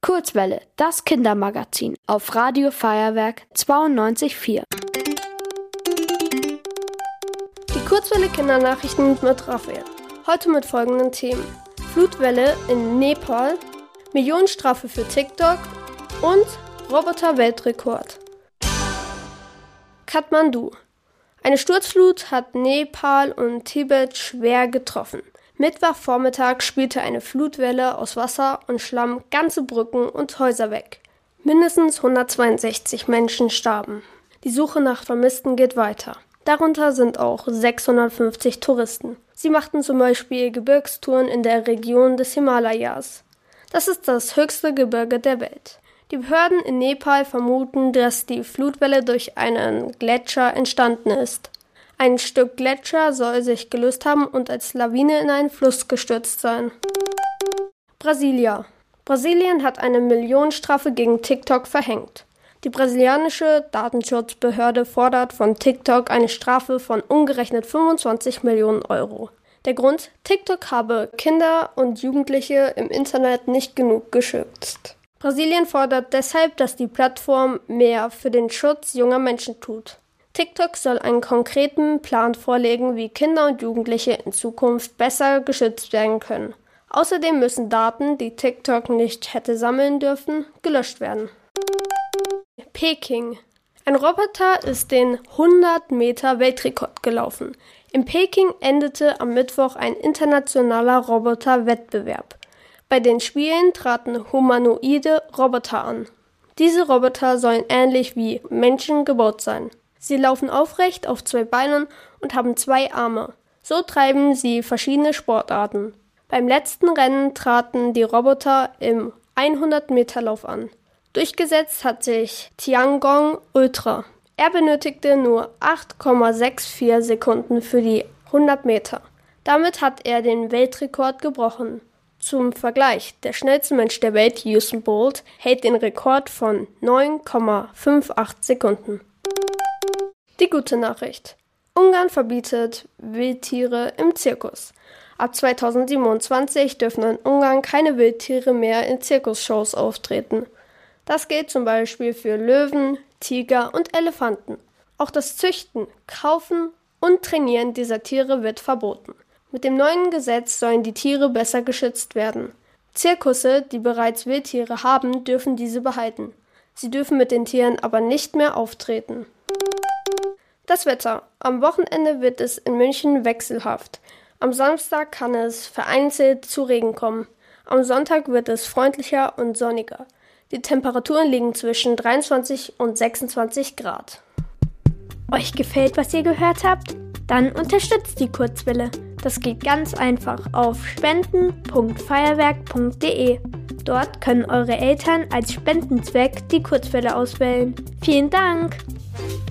Kurzwelle, das Kindermagazin auf Radio Feuerwerk 92,4. Die Kurzwelle Kindernachrichten mit Raphael. Heute mit folgenden Themen: Flutwelle in Nepal, Millionenstrafe für TikTok und Roboter-Weltrekord. Kathmandu. Eine Sturzflut hat Nepal und Tibet schwer getroffen. Mittwochvormittag spülte eine Flutwelle aus Wasser und Schlamm ganze Brücken und Häuser weg. Mindestens 162 Menschen starben. Die Suche nach Vermissten geht weiter. Darunter sind auch 650 Touristen. Sie machten zum Beispiel Gebirgstouren in der Region des Himalayas. Das ist das höchste Gebirge der Welt. Die Behörden in Nepal vermuten, dass die Flutwelle durch einen Gletscher entstanden ist. Ein Stück Gletscher soll sich gelöst haben und als Lawine in einen Fluss gestürzt sein. Brasilien hat eine Millionenstrafe gegen TikTok verhängt. Die brasilianische Datenschutzbehörde fordert von TikTok eine Strafe von umgerechnet 25 Millionen Euro. Der Grund: TikTok habe Kinder und Jugendliche im Internet nicht genug geschützt. Brasilien fordert deshalb, dass die Plattform mehr für den Schutz junger Menschen tut. TikTok soll einen konkreten Plan vorlegen, wie Kinder und Jugendliche in Zukunft besser geschützt werden können. Außerdem müssen Daten, die TikTok nicht hätte sammeln dürfen, gelöscht werden. Peking. Ein Roboter ist den 100-Meter-Weltrekord gelaufen. In Peking endete am Mittwoch ein internationaler Roboter-Wettbewerb. Bei den Spielen traten humanoide Roboter an. Diese Roboter sollen ähnlich wie Menschen gebaut sein. Sie laufen aufrecht auf 2 Beinen und haben 2 Arme. So treiben sie verschiedene Sportarten. Beim letzten Rennen traten die Roboter im 100-Meter-Lauf an. Durchgesetzt hat sich Tiangong Ultra. Er benötigte nur 8,64 Sekunden für die 100 Meter. Damit hat er den Weltrekord gebrochen. Zum Vergleich, der schnellste Mensch der Welt, Usain Bolt, hält den Rekord von 9,58 Sekunden. Die gute Nachricht: Ungarn verbietet Wildtiere im Zirkus. Ab 2027 dürfen in Ungarn keine Wildtiere mehr in Zirkusshows auftreten. Das gilt zum Beispiel für Löwen, Tiger und Elefanten. Auch das Züchten, Kaufen und Trainieren dieser Tiere wird verboten. Mit dem neuen Gesetz sollen die Tiere besser geschützt werden. Zirkusse, die bereits Wildtiere haben, dürfen diese behalten. Sie dürfen mit den Tieren aber nicht mehr auftreten. Das Wetter. Am Wochenende wird es in München wechselhaft. Am Samstag kann es vereinzelt zu Regen kommen. Am Sonntag wird es freundlicher und sonniger. Die Temperaturen liegen zwischen 23 und 26 Grad. Euch gefällt, was ihr gehört habt? Dann unterstützt die Kurzwelle. Das geht ganz einfach auf spenden.feuerwerk.de. Dort können eure Eltern als Spendenzweck die Kurzwelle auswählen. Vielen Dank!